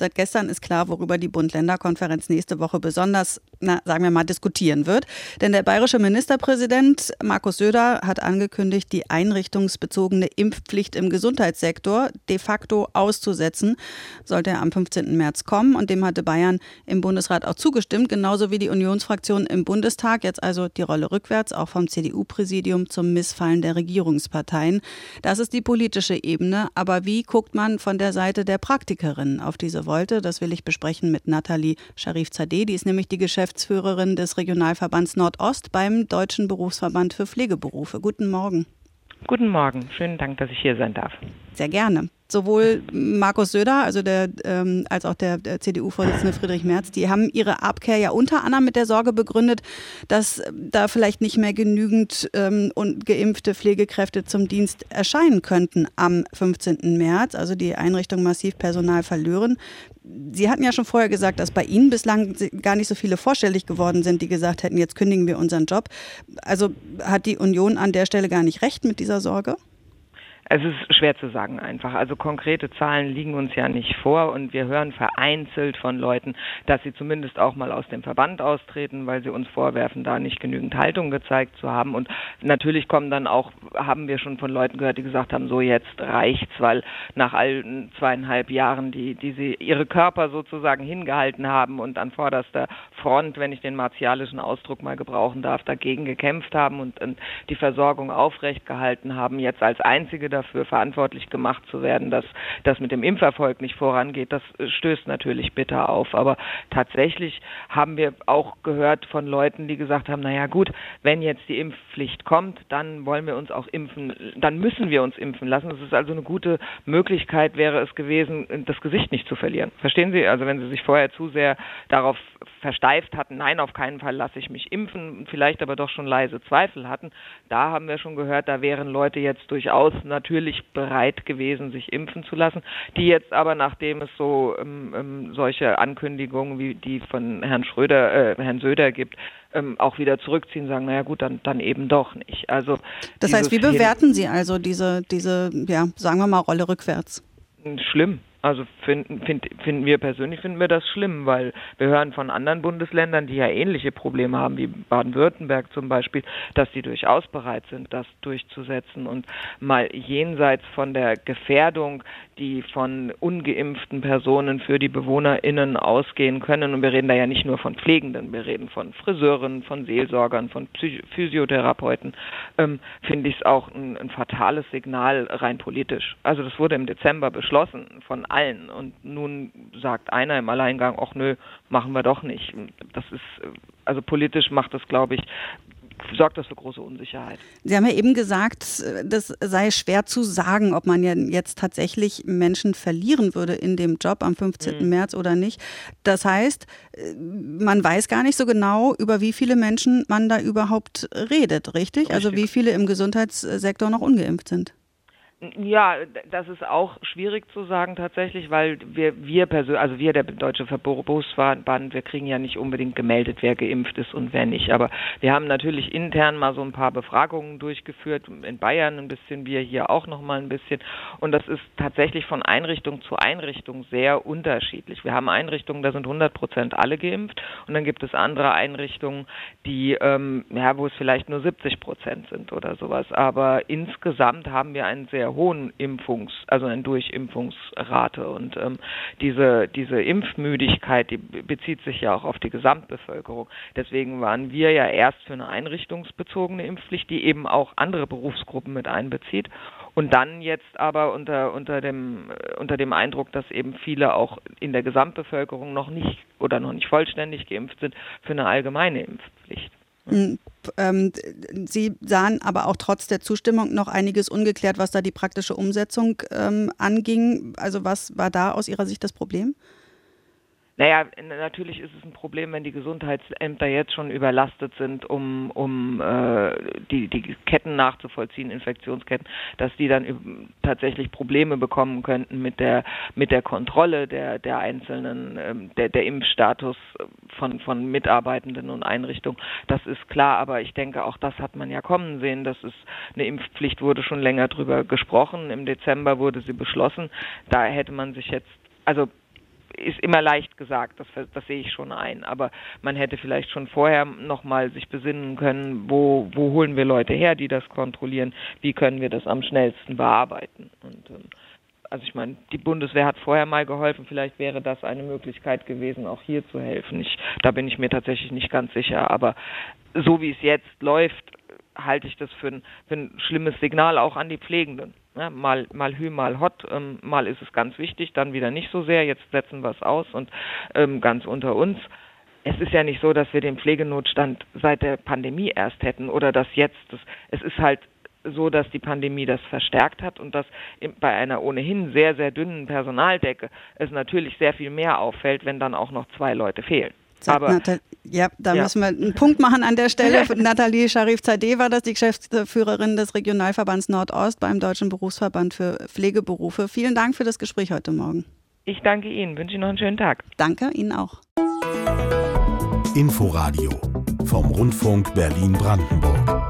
Seit gestern ist klar, worüber die Bund-Länder-Konferenz nächste Woche besonders, sagen wir mal, diskutieren wird. Denn der bayerische Ministerpräsident Markus Söder hat angekündigt, die einrichtungsbezogene Impfpflicht im Gesundheitssektor de facto auszusetzen. Sollte er am 15. März kommen. Und dem hatte Bayern im Bundesrat auch zugestimmt, genauso wie die Unionsfraktion im Bundestag. Jetzt also die Rolle rückwärts, auch vom CDU-Präsidium zum Missfallen der Regierungsparteien. Das ist die politische Ebene. Aber wie guckt man von der Seite der Praktikerin auf diese Wolte? Das will ich besprechen mit Nathalie Sharif-Zadeh. Die ist nämlich die Geschäftsführerin des Regionalverbands Nordost beim Deutschen Berufsverband für Pflegeberufe. Guten Morgen. Guten Morgen. Schönen Dank, dass ich hier sein darf. Sehr gerne. Sowohl Markus Söder, also als auch der CDU-Vorsitzende Friedrich Merz, die haben ihre Abkehr ja unter anderem mit der Sorge begründet, dass da vielleicht nicht mehr genügend geimpfte Pflegekräfte zum Dienst erscheinen könnten am 15. März, also die Einrichtungen massiv Personal verlieren. Sie hatten ja schon vorher gesagt, dass bei Ihnen bislang gar nicht so viele vorstellig geworden sind, die gesagt hätten, jetzt kündigen wir unseren Job. Also hat die Union an der Stelle gar nicht recht mit dieser Sorge? Es ist schwer zu sagen einfach. Also konkrete Zahlen liegen uns ja nicht vor und wir hören vereinzelt von Leuten, dass sie zumindest auch mal aus dem Verband austreten, weil sie uns vorwerfen, da nicht genügend Haltung gezeigt zu haben. Und natürlich haben wir schon von Leuten gehört, die gesagt haben, so jetzt reicht's, weil nach allen 2,5 Jahren, die sie ihre Körper sozusagen hingehalten haben und an vorderster Front, wenn ich den martialischen Ausdruck mal gebrauchen darf, dagegen gekämpft haben und die Versorgung aufrecht gehalten haben, jetzt als einzige dafür verantwortlich gemacht zu werden, dass das mit dem Impferfolg nicht vorangeht, das stößt natürlich bitter auf. Aber tatsächlich haben wir auch gehört von Leuten, die gesagt haben, naja gut, wenn jetzt die Impfpflicht kommt, dann wollen wir uns auch impfen, dann müssen wir uns impfen lassen. Es ist also eine gute Möglichkeit, wäre es gewesen, das Gesicht nicht zu verlieren. Verstehen Sie? Also wenn Sie sich vorher zu sehr darauf versteift hatten, nein, auf keinen Fall lasse ich mich impfen, vielleicht aber doch schon leise Zweifel hatten, da haben wir schon gehört, da wären Leute jetzt durchaus natürlich bereit gewesen, sich impfen zu lassen, die jetzt aber, nachdem es so solche Ankündigungen wie die von Herrn Söder gibt, auch wieder zurückziehen, sagen, naja gut, dann eben doch nicht. Also das heißt, wie bewerten Sie also diese, sagen wir mal, Rolle rückwärts? Schlimm. Also finden wir das schlimm, weil wir hören von anderen Bundesländern, die ja ähnliche Probleme haben, wie Baden-Württemberg zum Beispiel, dass die durchaus bereit sind, das durchzusetzen und mal jenseits von der Gefährdung, die von ungeimpften Personen für die BewohnerInnen ausgehen können. Und wir reden da ja nicht nur von Pflegenden, wir reden von Friseuren, von Seelsorgern, von Physiotherapeuten, finde ich es auch ein fatales Signal rein politisch. Also das wurde im Dezember beschlossen von allen und nun sagt einer im Alleingang, ach nö, machen wir doch nicht. Das ist, also politisch sorgt das für große Unsicherheit. Sie haben ja eben gesagt, das sei schwer zu sagen, ob man ja jetzt tatsächlich Menschen verlieren würde in dem Job am 15. März oder nicht. Das heißt, man weiß gar nicht so genau, über wie viele Menschen man da überhaupt redet, richtig? Also wie viele im Gesundheitssektor noch ungeimpft sind. Ja, das ist auch schwierig zu sagen tatsächlich, weil wir der Deutsche Berufsverband, wir kriegen ja nicht unbedingt gemeldet, wer geimpft ist und wer nicht. Aber wir haben natürlich intern mal so ein paar Befragungen durchgeführt, in Bayern ein bisschen, wir hier auch noch mal ein bisschen. Und das ist tatsächlich von Einrichtung zu Einrichtung sehr unterschiedlich. Wir haben Einrichtungen, da sind 100% alle geimpft und dann gibt es andere Einrichtungen, die, wo es vielleicht nur 70% sind oder sowas. Aber insgesamt haben wir einen sehr hohen eine Durchimpfungsrate und diese Impfmüdigkeit, die bezieht sich ja auch auf die Gesamtbevölkerung. Deswegen waren wir ja erst für eine einrichtungsbezogene Impfpflicht, die eben auch andere Berufsgruppen mit einbezieht und dann jetzt aber unter dem Eindruck, dass eben viele auch in der Gesamtbevölkerung noch nicht vollständig geimpft sind, für eine allgemeine Impfpflicht. Sie sahen aber auch trotz der Zustimmung noch einiges ungeklärt, was da die praktische Umsetzung anging. Also was war da aus Ihrer Sicht das Problem? Naja, natürlich ist es ein Problem, wenn die Gesundheitsämter jetzt schon überlastet sind, um die Ketten nachzuvollziehen, Infektionsketten, dass die dann tatsächlich Probleme bekommen könnten mit der Kontrolle der einzelnen, der Impfstatus von Mitarbeitenden und Einrichtungen. Das ist klar, aber ich denke, auch das hat man ja kommen sehen. Das ist eine Impfpflicht, wurde schon länger drüber gesprochen. Im Dezember wurde sie beschlossen. Da hätte man sich jetzt, ist immer leicht gesagt, das sehe ich schon ein. Aber man hätte vielleicht schon vorher nochmal sich besinnen können, wo holen wir Leute her, die das kontrollieren, wie können wir das am schnellsten bearbeiten. Und also ich meine, die Bundeswehr hat vorher mal geholfen, vielleicht wäre das eine Möglichkeit gewesen, auch hier zu helfen. Da bin ich mir tatsächlich nicht ganz sicher, aber so wie es jetzt läuft, halte ich das für ein schlimmes Signal auch an die Pflegenden. Ja, mal hü, mal hot, mal ist es ganz wichtig, dann wieder nicht so sehr, jetzt setzen wir es aus und ganz unter uns. Es ist ja nicht so, dass wir den Pflegenotstand seit der Pandemie erst hätten oder dass es ist halt so, dass die Pandemie das verstärkt hat und dass bei einer ohnehin sehr, sehr dünnen Personaldecke es natürlich sehr viel mehr auffällt, wenn dann auch noch 2 Leute fehlen. Aber müssen wir einen Punkt machen an der Stelle. Nathalie Sharif-Zadeh war das, die Geschäftsführerin des Regionalverbands Nordost beim Deutschen Berufsverband für Pflegeberufe. Vielen Dank für das Gespräch heute Morgen. Ich danke Ihnen, wünsche Ihnen noch einen schönen Tag. Danke, Ihnen auch. Inforadio vom Rundfunk Berlin-Brandenburg.